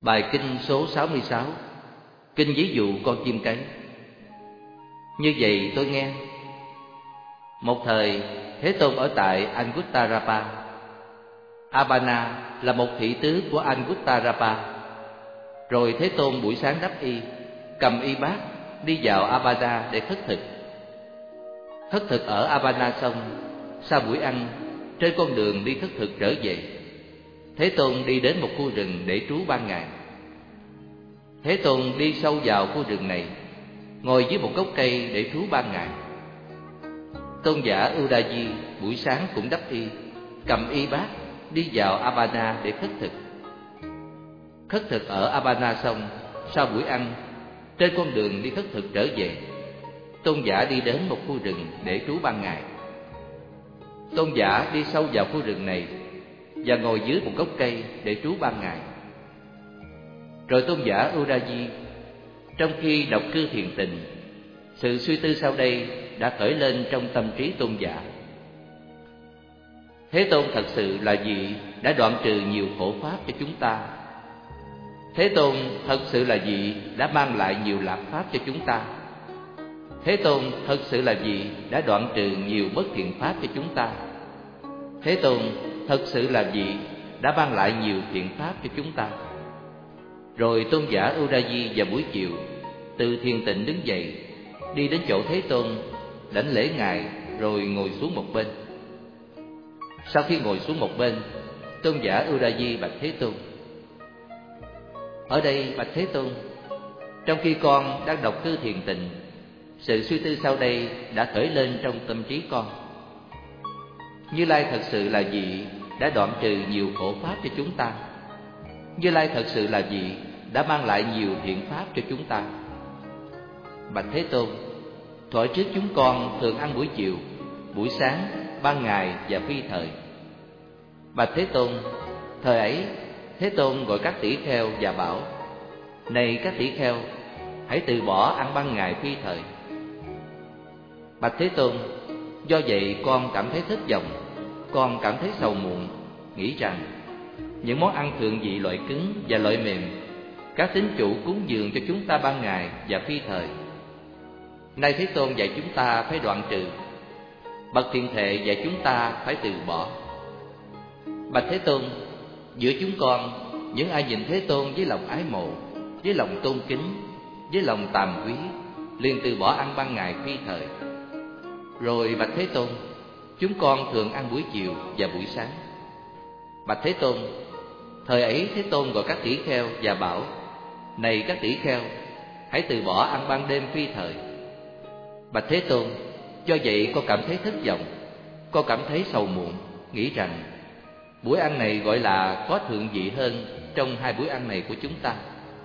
Bài kinh số 66, kinh ví dụ con chim cấy. Như vậy tôi nghe. Một thời, Thế Tôn ở tại Anguttara. Abana là một thị tứ của Anguttara. Rồi Thế Tôn buổi sáng đắp y, cầm y bát, đi vào Abana để khất thực. Khất thực ở Abana xong, sau buổi ăn, trên con đường đi khất thực trở về, Thế Tôn đi đến một khu rừng để trú ban ngày. Thế Tôn đi sâu vào khu rừng này, ngồi dưới một gốc cây để trú ban ngày. Tôn giả Udayi buổi sáng cũng đắp y, cầm y bát, đi vào Abana để khất thực. Khất thực ở Abana xong, sau buổi ăn, trên con đường đi khất thực trở về, tôn giả đi đến một khu rừng để trú ban ngày. Tôn giả đi sâu vào khu rừng này và ngồi dưới một gốc cây để trú ban ngày. Rồi tôn giả Udayi, trong khi đọc cư thiền tịnh, sự suy tư sau đây đã khởi lên trong tâm trí tôn giả. Thế Tôn thật sự là vị đã đoạn trừ nhiều khổ pháp cho chúng ta. Thế Tôn thật sự là vị đã mang lại nhiều lạc pháp cho chúng ta. Thế Tôn thật sự là vị đã đoạn trừ nhiều bất thiện pháp cho chúng ta. Thế Tôn thật sự là vị đã mang lại nhiều thiện pháp cho chúng ta. Rồi tôn giả Udayi vào buổi chiều từ thiền tịnh đứng dậy, đi đến chỗ Thế Tôn, đảnh lễ ngài rồi ngồi xuống một bên. Sau khi ngồi xuống một bên, tôn giả Udayi bạch Thế Tôn: Ở đây bạch Thế Tôn, trong khi con đang đọc cư thiền tịnh, sự suy tư sau đây đã khởi lên trong tâm trí con. Như Lai thật sự là vị đã đoạn trừ nhiều khổ pháp cho chúng ta. Như Lai thật sự là vị đã mang lại nhiều thiện pháp cho chúng ta. Bạch Thế Tôn, thuở trước chúng con thường ăn buổi chiều, buổi sáng, ban ngày và phi thời. Bạch Thế Tôn, thời ấy Thế Tôn gọi các tỷ kheo và bảo: Này các tỷ kheo, hãy từ bỏ ăn ban ngày phi thời. Bạch Thế Tôn, do vậy con cảm thấy thất vọng, con cảm thấy sầu muộn, nghĩ rằng những món ăn thượng vị loại cứng và loại mềm, các tín chủ cúng dường cho chúng ta ban ngày và phi thời, nay Thế Tôn dạy chúng ta phải đoạn trừ. Bậc thiện thệ dạy chúng ta phải từ bỏ. Bạch Thế Tôn, giữa chúng con, những ai nhìn Thế Tôn với lòng ái mộ, với lòng tôn kính, với lòng tàm quý, liền từ bỏ ăn ban ngày phi thời. Rồi bạch Thế Tôn, chúng con thường ăn buổi chiều và buổi sáng. Bạch Thế Tôn, thời ấy Thế Tôn gọi các tỷ kheo và bảo: Này các tỷ kheo, hãy từ bỏ ăn ban đêm phi thời. Bạch Thế Tôn, do vậy con cảm thấy thất vọng, con cảm thấy sầu muộn, nghĩ rằng buổi ăn này gọi là có thượng vị hơn trong hai buổi ăn này của chúng ta.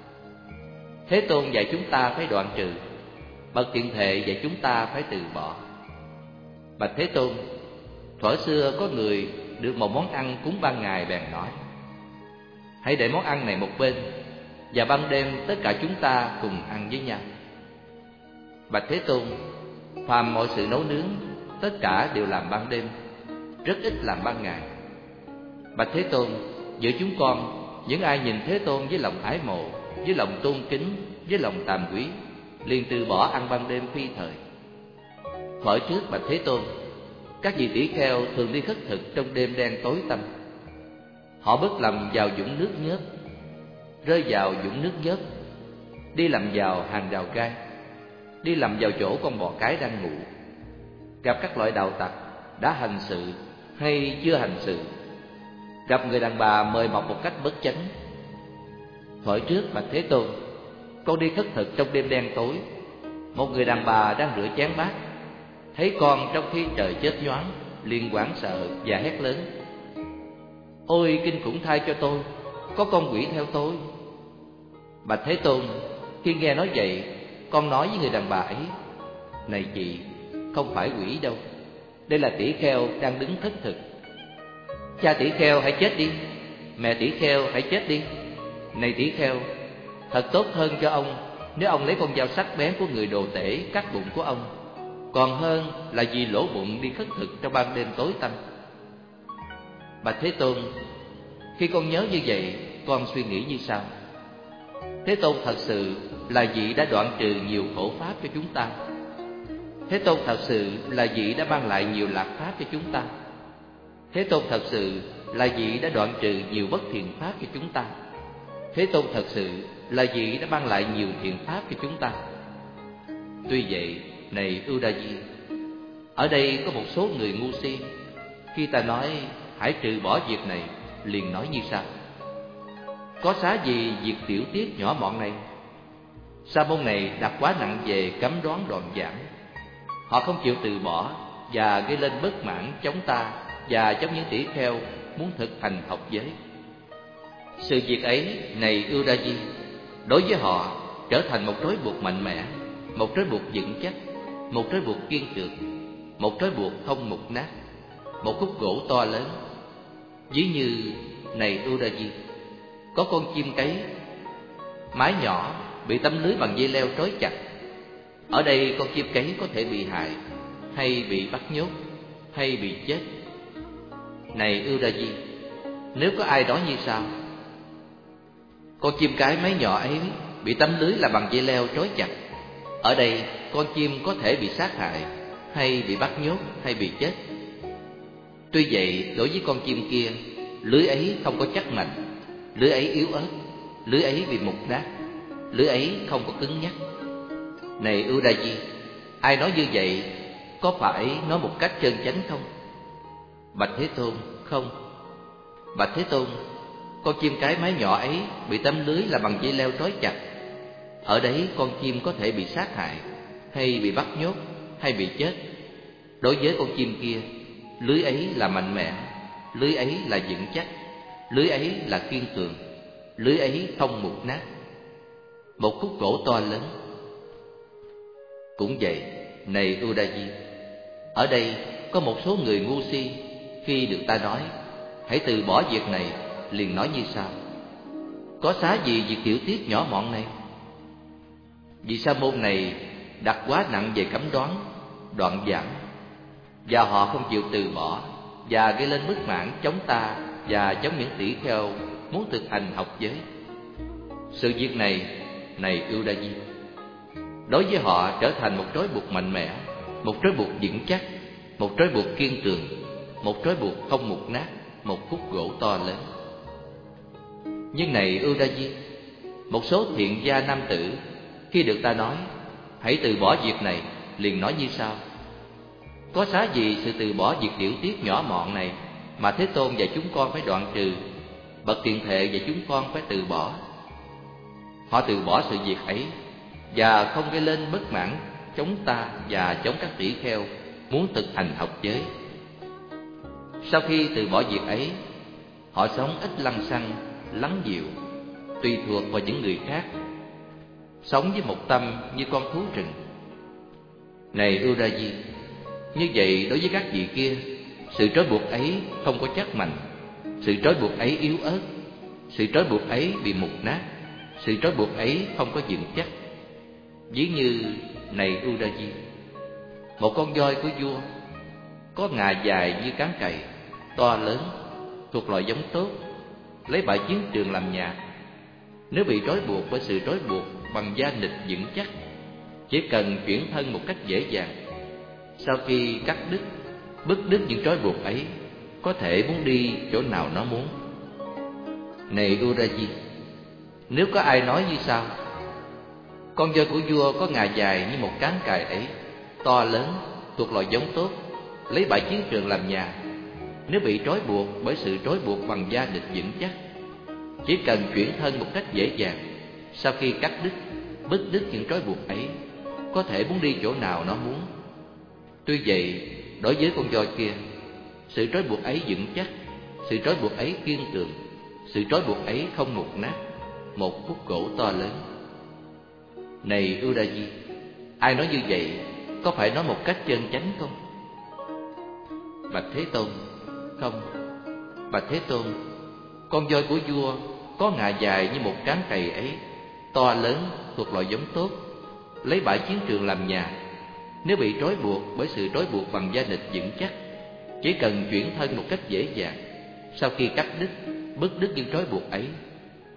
Thế Tôn dạy chúng ta phải đoạn trừ, bậc thiện thệ dạy chúng ta phải từ bỏ. Bạch Thế Tôn, thuở xưa có người được một món ăn cúng ban ngày bèn nói: Hãy để món ăn này một bên, và ban đêm tất cả chúng ta cùng ăn với nhau. Bạch Thế Tôn, phàm mọi sự nấu nướng, tất cả đều làm ban đêm, rất ít làm ban ngày. Bạch Thế Tôn, giữa chúng con, những ai nhìn Thế Tôn với lòng ái mộ, với lòng tôn kính, với lòng tàm quý, liền từ bỏ ăn ban đêm phi thời. Thuở trước bạch Thế Tôn, các vị tỷ kheo thường đi khất thực trong đêm đen tối tăm. Họ bước lầm vào vũng nước nhớt, rơi vào vũng nước nhớt, đi lầm vào hàng rào gai, đi lầm vào chỗ con bò cái đang ngủ, gặp các loại đạo tặc đã hành sự hay chưa hành sự, gặp người đàn bà mời mọc một cách bất chánh. Thuở trước bạch Thế Tôn, con đi khất thực trong đêm đen tối, một người đàn bà đang rửa chén bát, thấy con trong khi trời chớp nhoáng, liền hoảng sợ và hét lớn: Ôi kinh khủng thay cho tôi, có con quỷ theo tôi. Bạch Thế Tôn, khi nghe nói vậy, con nói với người đàn bà ấy: Này chị, không phải quỷ đâu, đây là tỷ kheo đang đứng khất thực. Cha tỷ kheo hãy chết đi, mẹ tỷ kheo hãy chết đi. Này tỷ kheo, thật tốt hơn cho ông nếu ông lấy con dao sắc bén của người đồ tể cắt bụng của ông, còn hơn là vì lỗ bụng đi khất thực trong ban đêm tối tăm. Bạch Thế Tôn, khi con nhớ như vậy, con suy nghĩ như sau: Thế Tôn thật sự là vị đã đoạn trừ nhiều khổ pháp cho chúng ta. Thế Tôn thật sự là vị đã mang lại nhiều lạc pháp cho chúng ta. Thế Tôn thật sự là vị đã đoạn trừ nhiều bất thiện pháp cho chúng ta. Thế Tôn thật sự là vị đã mang lại nhiều thiện pháp cho chúng ta. Tuy vậy, này Udayi, ở đây có một số người ngu si, khi ta nói hãy trừ bỏ việc này, liền nói như sau: có xá gì việc tiểu tiết nhỏ mọn này? Sa môn này đặt quá nặng về cấm đoán đoạn giảng. Họ không chịu từ bỏ và gây lên bất mãn chống ta và chống những tỷ kheo muốn thực hành học giới. Sự việc ấy, này Udayi, đối với họ trở thành một trói buộc mạnh mẽ, một trói buộc vững chắc, một trói buộc kiên cường, một trói buộc không mục nát, một khúc gỗ to lớn. Ví như, này Udayi, có con chim cấy mái nhỏ bị tấm lưới bằng dây leo trói chặt. Ở đây con chim cấy có thể bị hại, hay bị bắt nhốt, hay bị chết. Này Udayi, nếu có ai nói như sau: con chim cái mái nhỏ ấy bị tấm lưới là bằng dây leo trói chặt. Ở đây con chim có thể bị sát hại, hay bị bắt nhốt, hay bị chết. Tuy vậy, đối với con chim kia, lưới ấy không có chắc mạnh, lưới ấy yếu ớt, lưới ấy bị mục nát, lưới ấy không có cứng nhắc. Này Udayi, ai nói như vậy có phải nói một cách chân chánh không? Bạch Thế Tôn, không. Bạch Thế Tôn, con chim cái mái nhỏ ấy bị tấm lưới là bằng dây leo trói chặt. Ở đấy con chim có thể bị sát hại, hay bị bắt nhốt, hay bị chết. Đối với con chim kia, lưới ấy là mạnh mẽ, lưới ấy là vững chắc, lưới ấy là kiên cường, lưới ấy không mục nát, một khúc gỗ to lớn. Cũng vậy, này Udayi, ở đây có một số người ngu si, khi được ta nói hãy từ bỏ việc này, liền nói như sau: có xá gì việc tiểu tiết nhỏ mọn này? Vì sa môn này đặt quá nặng về cấm đoán, đoạn giảng, và họ không chịu từ bỏ và gây lên bất mãn chống ta và chống những tỷ kheo muốn thực hành học giới. Sự việc này, này Udayi, đối với họ trở thành một trói buộc mạnh mẽ, một trói buộc vững chắc, một trói buộc kiên cường, một trói buộc không mục nát, một khúc gỗ to lớn. Nhưng này Udayi, một số thiện gia nam tử, khi được ta nói hãy từ bỏ việc này, liền nói như sau: có xá gì sự từ bỏ việc tiểu tiết nhỏ mọn này mà Thế Tôn và chúng con phải đoạn trừ, bậc thiện thệ và chúng con phải từ bỏ. Họ từ bỏ sự việc ấy và không gây lên bất mãn chống ta và chống các tỷ kheo muốn thực hành học giới. Sau khi từ bỏ việc ấy, họ sống ít lăng xăng, lắng dịu, tùy thuộc vào những người khác, sống với một tâm như con thú rừng. Này Udayi, như vậy đối với các vị kia, sự trói buộc ấy không có chắc mạnh, sự trói buộc ấy yếu ớt, sự trói buộc ấy bị mục nát, sự trói buộc ấy không có vững chắc. Ví như, này Udayi, một con voi của vua có ngà dài như cán cày, to lớn, thuộc loại giống tốt, lấy bãi chiến trường làm nhà. Nếu bị trói buộc bởi sự trói buộc bằng da nịch vững chắc, chỉ cần chuyển thân một cách dễ dàng. Sau khi cắt đứt, bứt đứt những trói buộc ấy, có thể muốn đi chỗ nào nó muốn. Này Udayi, nếu có ai nói như sau: con voi của vua có ngà dài như một cán cài ấy, to lớn, thuộc loại giống tốt, lấy bãi chiến trường làm nhà. Nếu bị trói buộc bởi sự trói buộc bằng da địch vững chắc, chỉ cần chuyển thân một cách dễ dàng. Sau khi cắt đứt, bứt đứt những trói buộc ấy, có thể muốn đi chỗ nào nó muốn. Tuy vậy, đối với con voi kia, sự trói buộc ấy vững chắc, sự trói buộc ấy kiên cường, sự trói buộc ấy không mục nát, một khúc gỗ to lớn. Này Udayi, ai nói như vậy có phải nói một cách chân chánh không? Bạch Thế Tôn, không. Bạch Thế Tôn, con voi của vua có ngà dài như một cán cày ấy, to lớn, thuộc loại giống tốt, lấy bãi chiến trường làm nhà. Nếu bị trói buộc bởi sự trói buộc bằng da địch vững chắc, chỉ cần chuyển thân một cách dễ dàng. Sau khi cắt đứt, bứt đứt những trói buộc ấy,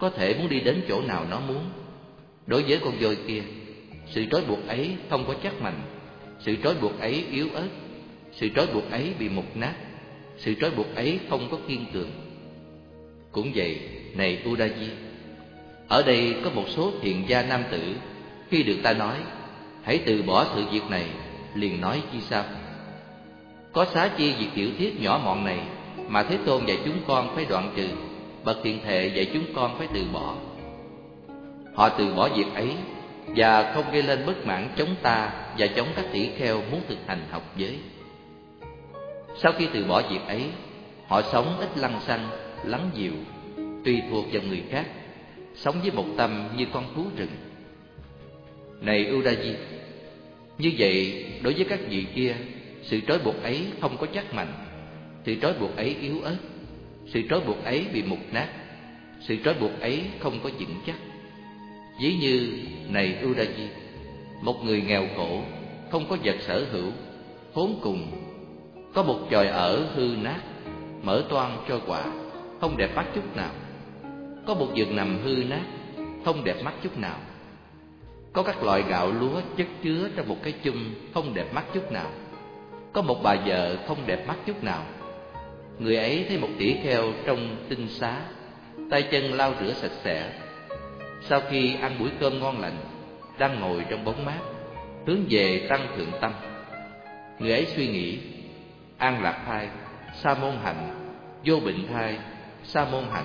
có thể muốn đi đến chỗ nào nó muốn. Đối với con voi kia, sự trói buộc ấy không có chắc mạnh, sự trói buộc ấy yếu ớt, sự trói buộc ấy bị mục nát, sự trói buộc ấy không có kiên cường. Cũng vậy, này Udayi, ở đây có một số thiện gia nam tử, khi được ta nói hãy từ bỏ sự việc này, liền nói chi sao? Có xá chi việc tiểu tiết nhỏ mọn này mà Thế Tôn dạy chúng con phải đoạn trừ, bậc thiện thệ dạy chúng con phải từ bỏ. Họ từ bỏ việc ấy và không gây lên bất mãn chống ta và chống các tỷ kheo muốn thực hành học giới. Sau khi từ bỏ việc ấy, họ sống ít lăng xăng, lắng dịu, tùy thuộc vào người khác, sống với một tâm như con thú rừng. Này Udayi, như vậy đối với các vị kia, sự trói buộc ấy không có chắc mạnh, sự trói buộc ấy yếu ớt, sự trói buộc ấy bị mục nát, sự trói buộc ấy không có vững chắc. Ví như, này Udayi, một người nghèo khổ, không có vật sở hữu, khốn cùng, có một chòi ở hư nát, mở toang cho quả, không đẹp mắt chút nào. Có một giường nằm hư nát, không đẹp mắt chút nào. Có các loại gạo lúa chất chứa trong một cái chum, không đẹp mắt chút nào. Có một bà vợ không đẹp mắt chút nào. Người ấy thấy một tỷ kheo trong tinh xá, tay chân lau rửa sạch sẽ. Sau khi ăn bữa cơm ngon lành, đang ngồi trong bóng mát, hướng về Tăng Thượng Tâm. Người ấy suy nghĩ: an lạc thai, sa môn hạnh; vô bệnh thai, sa môn hạnh.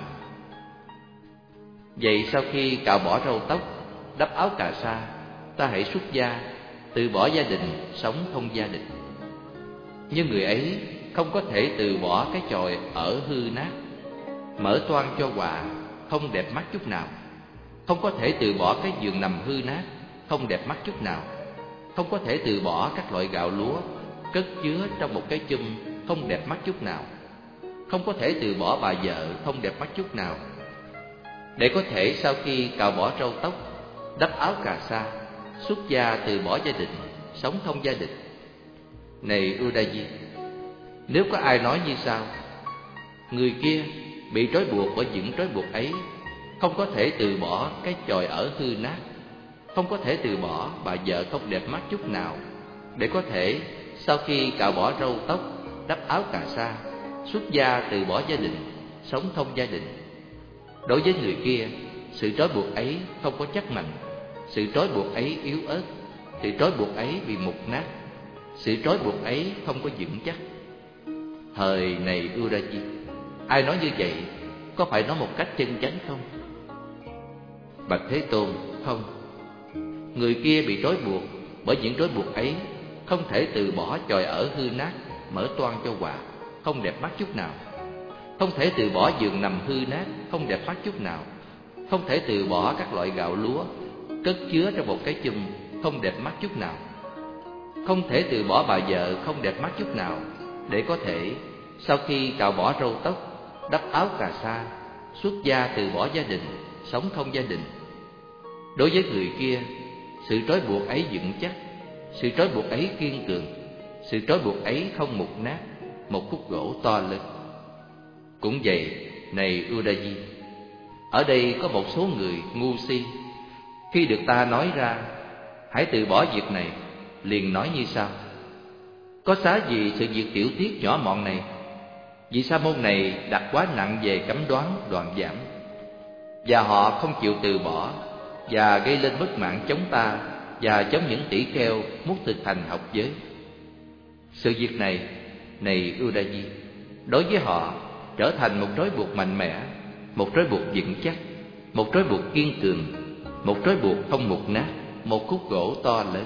Vậy sau khi cạo bỏ râu tóc, đắp áo cà sa, ta hãy xuất gia, từ bỏ gia đình, sống không gia đình. Nhưng người ấy không có thể từ bỏ cái chòi ở hư nát, mở toang cho quả, không đẹp mắt chút nào. Không có thể từ bỏ cái giường nằm hư nát, không đẹp mắt chút nào. Không có thể từ bỏ các loại gạo lúa cất chứa trong một cái chum, không đẹp mắt chút nào. Không có thể từ bỏ bà vợ, không đẹp mắt chút nào. Để có thể sau khi cạo bỏ râu tóc, đắp áo cà sa, xuất gia từ bỏ gia đình, sống không gia đình. Này Udayi, nếu có ai nói như sau: người kia bị trói buộc bởi những trói buộc ấy, không có thể từ bỏ cái chòi ở hư nát, không có thể từ bỏ bà vợ không đẹp mắt chút nào, để có thể sau khi cạo bỏ râu tóc, đắp áo cà sa, xuất gia từ bỏ gia đình, sống không gia đình. Đối với người kia, sự trói buộc ấy không có chắc mạnh, sự trói buộc ấy yếu ớt, sự trói buộc ấy bị mục nát, sự trói buộc ấy không có vững chắc. Thời này Udayi, ai nói như vậy có phải nói một cách chân chánh không? Bạch Thế Tôn, không. Người kia bị trói buộc bởi những trói buộc ấy, không thể từ bỏ chòi ở hư nát, mở toang cho quả, không đẹp mắt chút nào. Không thể từ bỏ giường nằm hư nát, không đẹp mắt chút nào. Không thể từ bỏ các loại gạo lúa cất chứa trong một cái chum, không đẹp mắt chút nào. Không thể từ bỏ bà vợ không đẹp mắt chút nào, để có thể sau khi cạo bỏ râu tóc, đắp áo cà sa, xuất gia từ bỏ gia đình, sống không gia đình. Đối với người kia, sự trói buộc ấy vững chắc, sự trói buộc ấy kiên cường, sự trói buộc ấy không mục nát, một khúc gỗ to lớn. Cũng vậy, này Udayi, ở đây có một số người ngu si, khi được ta nói ra hãy từ bỏ việc này, liền nói như sau: có xá gì sự việc tiểu tiết nhỏ mọn này? Vị sa môn này đặt quá nặng về cấm đoán đoạn giảm, và họ không chịu từ bỏ, và gây lên bất mãn chống ta và chống những tỷ kheo muốn thực hành học giới. Sự việc này, này Udayi, đối với họ trở thành một trói buộc mạnh mẽ, một trói buộc vững chắc, một trói buộc kiên cường, một trói buộc không mục nát, một khúc gỗ to lớn.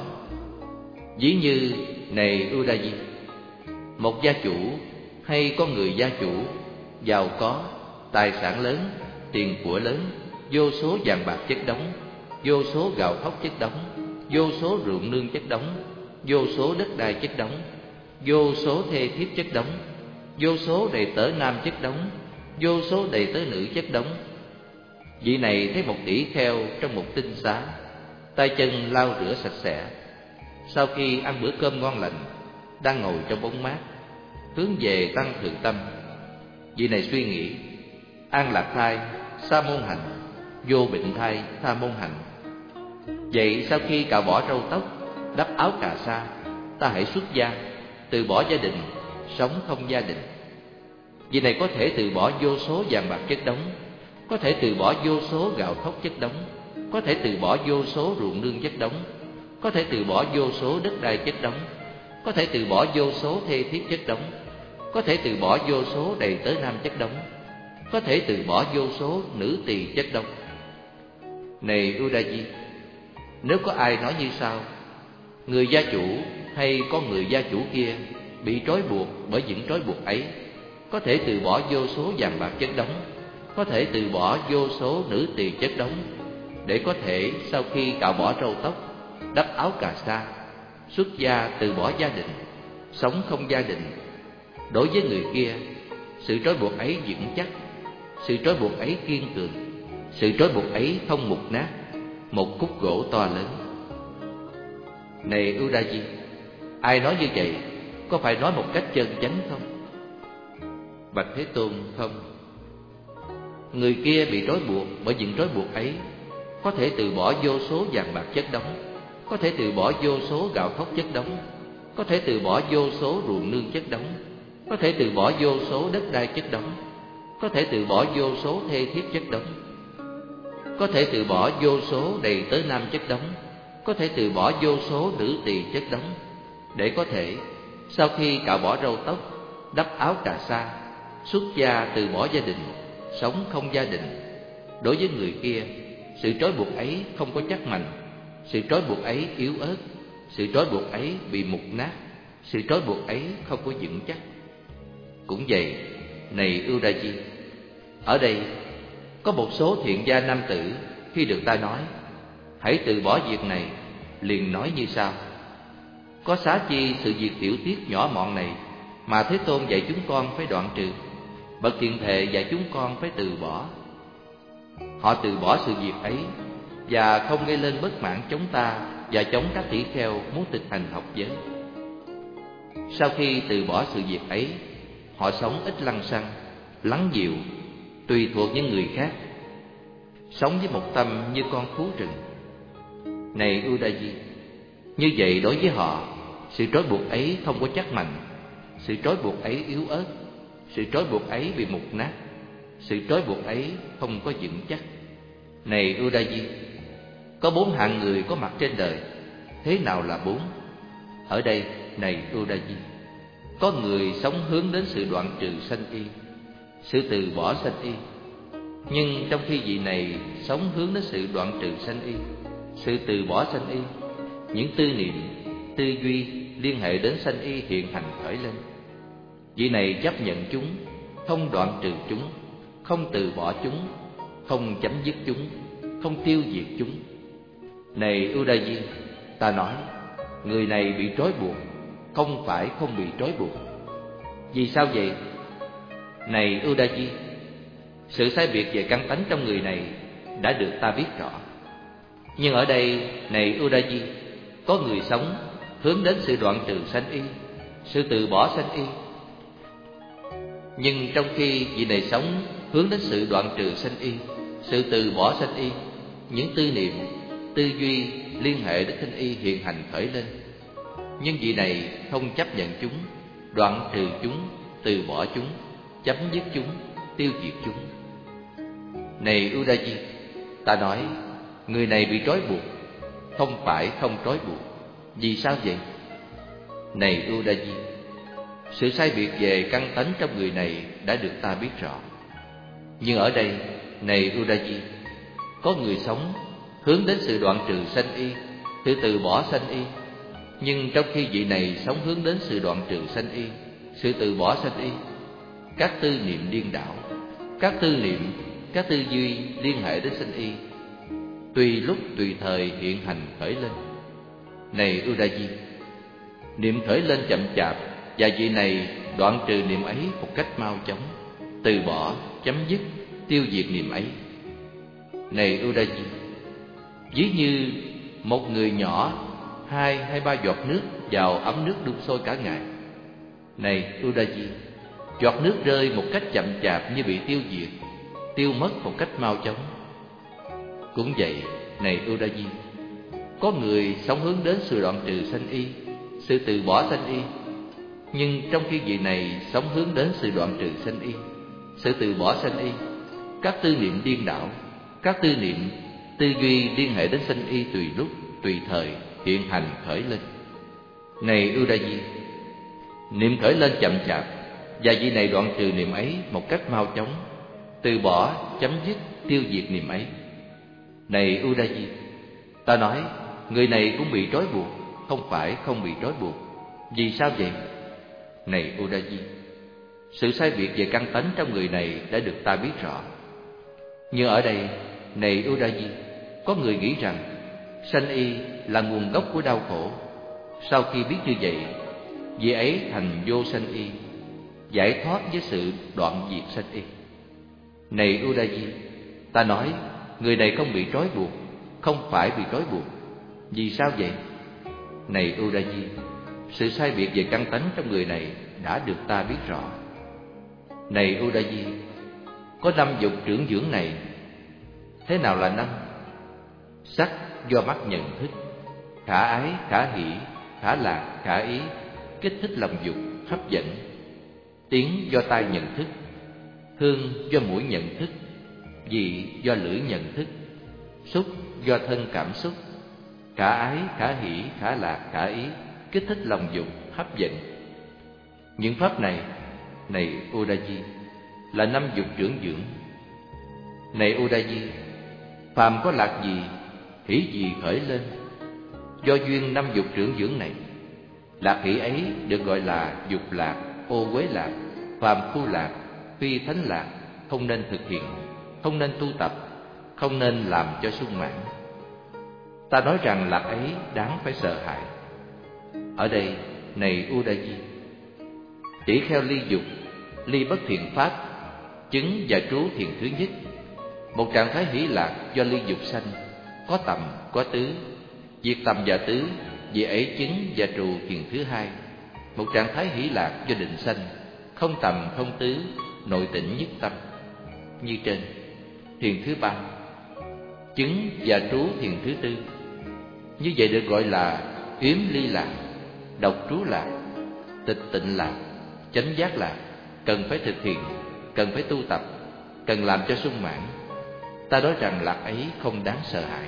Ví như, này Udayi, một gia chủ hay con người gia chủ giàu có, tài sản lớn, tiền của lớn, vô số vàng bạc chất đống, vô số gạo thóc chất đống, vô số ruộng nương chất đống, vô số đất đai chất đống, vô số thê thiếp chất đống, vô số đầy tớ nam chất đống, vô số đầy tớ nữ chất đống. Vị này thấy một tỷ kheo trong một tinh xá, tay chân lau rửa sạch sẽ. Sau khi ăn bữa cơm ngon lành, đang ngồi trong bóng mát, hướng về Tăng Thượng Tâm. Vị này suy nghĩ: an lạc thai, sa môn hạnh, vô bệnh thai tha môn hạnh. Vậy sau khi cạo bỏ râu tóc, đắp áo cà sa, ta hãy xuất gia, từ bỏ gia đình, sống không gia đình. Vì này có thể từ bỏ vô số vàng bạc chất đống, có thể từ bỏ vô số gạo thóc chất đống, có thể từ bỏ vô số ruộng nương chất đống, có thể từ bỏ vô số đất đai chất đống, có thể từ bỏ vô số thê thiếp chất đống, có thể từ bỏ vô số đầy tớ nam chất đống, có thể từ bỏ vô số nữ tỳ chất đống. Này Udayi, nếu có ai nói như sau: người gia chủ hay con người gia chủ kia bị trói buộc bởi những trói buộc ấy, có thể từ bỏ vô số vàng bạc chất đống, có thể từ bỏ vô số nữ tỳ chất đống, để có thể sau khi cạo bỏ râu tóc, đắp áo cà sa, xuất gia từ bỏ gia đình, sống không gia đình. Đối với người kia, sự trói buộc ấy vững chắc, sự trói buộc ấy kiên cường, sự trói buộc ấy không mục nát, một khúc gỗ to lớn. Này Udayi, ai nói như vậy có phải nói một cách chân chánh không? Bạch Thế Tôn, không. Người kia bị trói buộc bởi những trói buộc ấy, có thể từ bỏ vô số vàng bạc chất đống, có thể từ bỏ vô số gạo thóc chất đống, có thể từ bỏ vô số ruộng nương chất đống, có thể từ bỏ vô số đất đai chất đống, có thể từ bỏ vô số thê thiếp chất đống, có thể từ bỏ vô số đầy tớ nam chất đống, có thể từ bỏ vô số nữ tỳ chất đống, để có thể sau khi cạo bỏ râu tóc, đắp áo cà sa, xuất gia từ bỏ gia đình, sống không gia đình. Đối với người kia, sự trói buộc ấy không có chắc mạnh, sự trói buộc ấy yếu ớt, sự trói buộc ấy bị mục nát, sự trói buộc ấy không có vững chắc. Cũng vậy, này Udayi, ở đây có một số thiện gia nam tử khi được ta nói hãy từ bỏ việc này, liền nói như sau: có xá chi sự việc tiểu tiết nhỏ mọn này mà Thế Tôn dạy chúng con phải đoạn trừ, bậc thiện thệ dạy chúng con phải từ bỏ. Họ từ bỏ sự việc ấy và không gây lên bất mãn chống ta và chống các tỷ kheo muốn thực hành học giới. Sau khi từ bỏ sự việc ấy, họ sống ít lăng xăng, lắng dịu, tùy thuộc những người khác, sống với một tâm như con thú rừng. Này Udayi, như vậy đối với họ, sự trói buộc ấy không có chắc mạnh, sự trói buộc ấy yếu ớt, sự trói buộc ấy bị mục nát, sự trói buộc ấy không có vững chắc. Này Udayi, có 4 hạng người có mặt trên đời. Thế nào là 4? Ở đây, này Udayi, có người sống hướng đến sự đoạn trừ sanh y, sự từ bỏ sanh y. Nhưng trong khi vị này sống hướng đến sự đoạn trừ sanh y, sự từ bỏ sanh y, những tư niệm, tư duy liên hệ đến sanh y hiện hành khởi lên. Vị này chấp nhận chúng, không đoạn trừ chúng, không từ bỏ chúng, không chấm dứt chúng, không tiêu diệt chúng. Này Udayi, ta nói, người này bị trói buộc, không phải không bị trói buộc. Vì sao vậy? Này Udayi, sự sai biệt về căn tánh trong người này đã được ta biết rõ. Nhưng ở đây, này Udayi, có người sống hướng đến sự đoạn trừ sanh y, sự từ bỏ sanh y. Nhưng trong khi vị này sống hướng đến sự đoạn trừ sanh y, sự từ bỏ sanh y, những tư niệm, tư duy liên hệ đến sanh y hiện hành khởi lên. Nhưng vị này không chấp nhận chúng, đoạn trừ chúng, từ bỏ chúng, chấm dứt chúng, tiêu diệt chúng. Này Udayi, ta nói, người này bị trói buộc, không phải không trói buộc. Vì sao vậy? Này Udayi, sự sai biệt về căn tánh trong người này đã được ta biết rõ. Nhưng ở đây, này Udayi, có người sống hướng đến sự đoạn trừ sanh y, sự từ bỏ sanh y. Nhưng trong khi vị này sống hướng đến sự đoạn trừ sanh y, sự từ bỏ sanh y, các tư niệm điên đảo, các tư niệm, các tư duy liên hệ đến sanh y tùy lúc tùy thời hiện hành khởi lên. Này Udayi, niệm khởi lên chậm chạp, và vị này đoạn trừ niệm ấy một cách mau chóng, từ bỏ, chấm dứt, tiêu diệt niệm ấy. Này Udayi, ví như một người nhỏ 2 hay 3 giọt nước vào ấm nước đun sôi cả ngày. Này Udayi, giọt nước rơi một cách chậm chạp như bị tiêu diệt, tiêu mất một cách mau chóng. Cũng vậy, này Udayi, có người sống hướng đến sự đoạn trừ sanh y, sự từ bỏ sanh y. Nhưng trong khi vị này sống hướng đến sự đoạn trừ sanh y, sự từ bỏ sanh y, các tư niệm điên đảo, các tư niệm, tư duy liên hệ đến sanh y tùy lúc, tùy thời hiện hành khởi lên. Này Udayi, niệm khởi lên chậm chạp, và vị này đoạn trừ niệm ấy một cách mau chóng, từ bỏ, chấm dứt, tiêu diệt niệm ấy. Này Udayi, ta nói người này cũng bị trói buộc, không phải không bị trói buộc. Vì sao vậy? Này Udayi, sự sai biệt về căn tánh trong người này đã được ta biết rõ. Nhưng ở đây, này Udayi, có người nghĩ rằng sanh y là nguồn gốc của đau khổ. Sau khi biết như vậy, vị ấy thành vô sanh y, giải thoát với sự đoạn diệt sanh y. Này Udayi, ta nói người này không bị trói buộc, không phải bị trói buộc. Vì sao vậy? Này Udayi, sự sai biệt về căn tánh trong người này đã được ta biết rõ. Này Udayi, có 5 dục trưởng dưỡng này. Thế nào là 5? Sắc do mắt nhận thức, khả ái, khả hỷ, khả lạc, khả ý, kích thích lòng dục, hấp dẫn. Tiếng do tai nhận thức, hương do mũi nhận thức, vị do lưỡi nhận thức, xúc do thân cảm xúc, khả ái, khả hỷ, khả lạc, khả ý, kích thích lòng dục, hấp dẫn. Những pháp này, này Udayi, là 5 dục trưởng dưỡng. Này Udayi, phàm có lạc gì, hỷ gì khởi lên, do duyên 5 dục trưởng dưỡng này. Lạc hỷ ấy được gọi là dục lạc, ô uế lạc, phàm phu lạc, phi thánh lạc, không nên thực hiện, không nên tu tập, không nên làm cho sung mãn. Ta nói rằng lạc ấy đáng phải sợ hãi. Ở đây, này Udayi, tỷ kheo ly dục, ly bất thiện pháp, chứng và trú thiền thứ nhất. Một trạng thái hỷ lạc do ly dục sanh, có tầm, có tứ. Diệt tầm và tứ, vị ấy chứng và trụ thiền thứ hai. Một trạng thái hỷ lạc do định sanh, không tầm, không tứ, nội tĩnh nhất tâm. Như trên, thiền thứ ba, chứng và trú thiền thứ tư. Như vậy được gọi là yếm ly lạc, độc trú lạc, tịch tịnh lạc, chánh giác lạc. Cần phải thực hiện, cần phải tu tập, cần làm cho sung mãn. Ta nói rằng lạc ấy không đáng sợ hãi.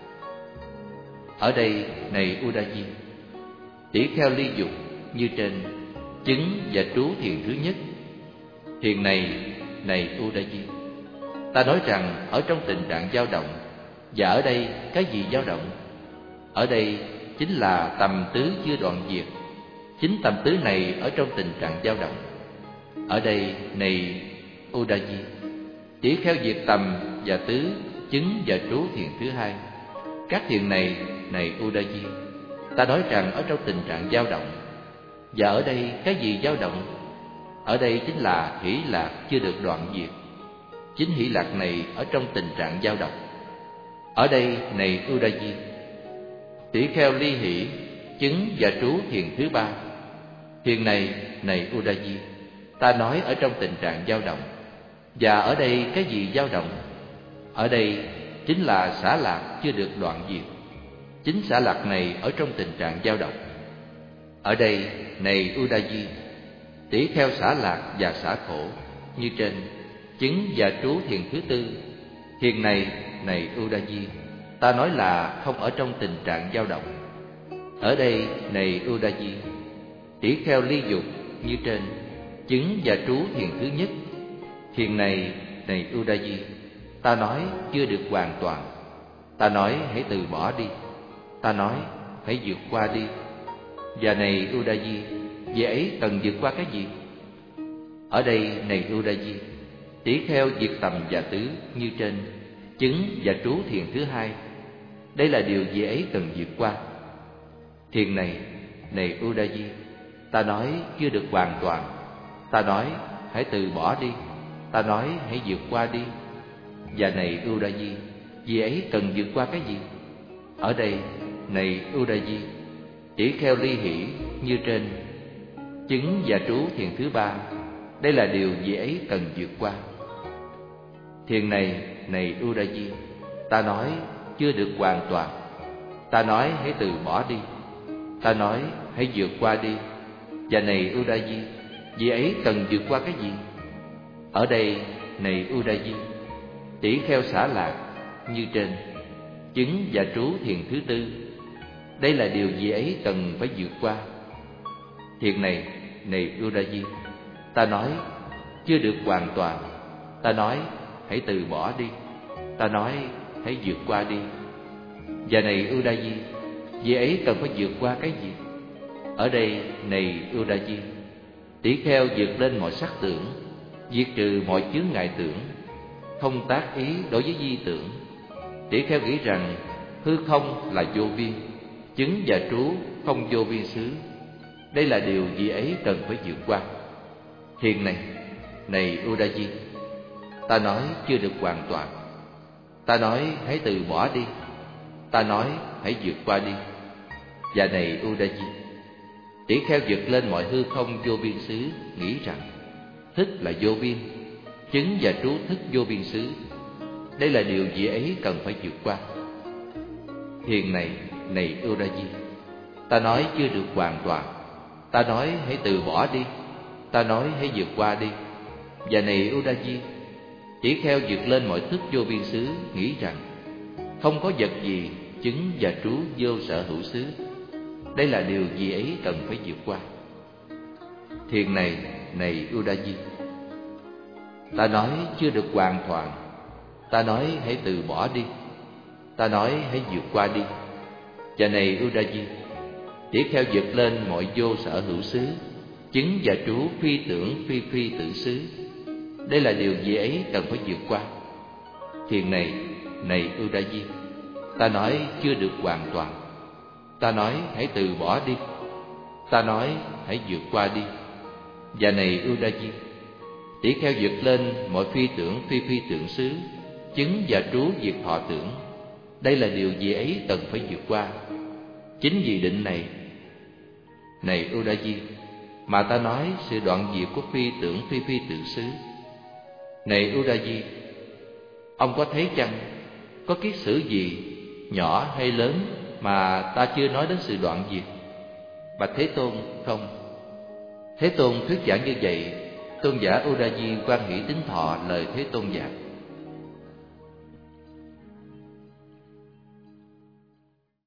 Ở đây, này Udayi, tỷ kheo ly dục như trên, chứng và trú thiền thứ nhất. Thiền này, này Udayi, ta nói rằng ở trong tình trạng dao động. Và ở đây cái gì dao động? Ở đây chính là tầm tứ chưa đoạn diệt. Chính tầm tứ này ở trong tình trạng dao động. Ở đây, này Udayi, tỷ kheo diệt tầm và tứ, chứng và trú thiền thứ hai. Các thiền này, này Udayi, ta nói rằng ở trong tình trạng dao động. Và ở đây cái gì dao động? Ở đây chính là hỷ lạc chưa được đoạn diệt. Chính hỷ lạc này ở trong tình trạng dao động. Ở đây, này Udayi, tỷ kheo ly hỷ, chứng và trú thiền thứ ba. Thiền này, này Udayi, ta nói ở trong tình trạng dao động. Và ở đây cái gì dao động? Ở đây chính là xả lạc chưa được đoạn diệt. Chính xả lạc này ở trong tình trạng dao động. Ở đây, này Udayi, tỷ kheo xả lạc và xả khổ như trên, chứng và trú thiền thứ tư. Thiền này, này Udayi, ta nói là không ở trong tình trạng dao động. Ở đây, này Udayi, tỷ kheo ly dục như trên, chứng và trú thiền thứ nhất. Thiền này, này Udayi, ta nói chưa được hoàn toàn. Ta nói hãy từ bỏ đi. Ta nói hãy vượt qua đi. Và này Udayi, vậy ấy cần vượt qua cái gì? Ở đây, này Udayi, tỷ kheo diệt tầm và tứ như trên, chứng và trú thiền thứ hai. Đây là điều vị ấy cần vượt qua. Thiền này, này Udayi, ta nói chưa được hoàn toàn. Ta nói hãy từ bỏ đi. Ta nói hãy vượt qua đi. Và này Udayi, vị ấy cần vượt qua cái gì? Ở đây, này Udayi, tỷ kheo ly hỷ như trên, chứng và trú thiền thứ ba. Đây là điều vị ấy cần vượt qua. Thiền này, này Udayi, Ta nói chưa được hoàn toàn. Ta nói hãy từ bỏ đi. Ta nói hãy vượt qua đi. Và này Udayi, vị ấy cần vượt qua cái gì? Ở đây, này Udayi, tỷ kheo xả lạc như trên, chứng và trú thiền thứ tư. Đây là điều vị ấy cần phải vượt qua. Thiền này, này Udayi, ta nói chưa được hoàn toàn. Ta nói hãy từ bỏ đi. Ta nói hãy vượt qua đi. Và này Udayi, vị ấy cần phải vượt qua cái gì? Ở đây, này Udayi, tỷ kheo vượt lên mọi sắc tưởng, diệt trừ mọi chướng ngại tưởng, không tác ý đối với di tưởng. Tỷ kheo nghĩ rằng hư không là vô biên, chứng và trú không vô biên xứ. Đây là điều vị ấy cần phải vượt qua. Thiền này, này Udayi, ta nói chưa được hoàn toàn. Ta nói hãy từ bỏ đi. Ta nói hãy vượt qua đi. Và này Udayi, tỷ kheo vượt lên mọi hư không vô biên xứ, nghĩ rằng thức là vô biên, chứng và trú thức vô biên xứ. Đây là điều vị ấy cần phải vượt qua. Thiền này, này Udayi, ta nói chưa được hoàn toàn. Ta nói hãy từ bỏ đi. Ta nói hãy vượt qua đi. Và này Udayi, tỷ kheo vượt lên mọi thức vô biên xứ, nghĩ rằng không có vật gì chứng và trú vô sở hữu xứ. Đây là điều vị ấy cần phải vượt qua. Thiền này, này Udayi, ta nói chưa được hoàn toàn. Ta nói hãy từ bỏ đi. Ta nói hãy vượt qua đi. Và này Udayi, tỷ kheo vượt lên mọi vô sở hữu xứ, chứng và trú phi tưởng phi phi tưởng xứ. Đây là điều vị ấy cần phải vượt qua. Thiền này, này Udayi, ta nói chưa được hoàn toàn. Ta nói hãy từ bỏ đi. Ta nói hãy vượt qua đi. Và này Udayi, tỷ kheo vượt lên mọi phi tưởng phi phi tưởng xứ, chứng và trú diệt thọ tưởng. Đây là điều vị ấy cần phải vượt qua. Chính vì định này, này Udayi, mà ta nói sự đoạn diệt của phi tưởng phi phi tưởng xứ. Này Udayi, ông có thấy chăng, có kiết sử gì nhỏ hay lớn mà ta chưa nói đến sự đoạn diệt? Bạch Thế Tôn, không. Thế Tôn thuyết giảng như vậy, tôn giả Udayi hoan hỷ tín thọ lời Thế Tôn giảng.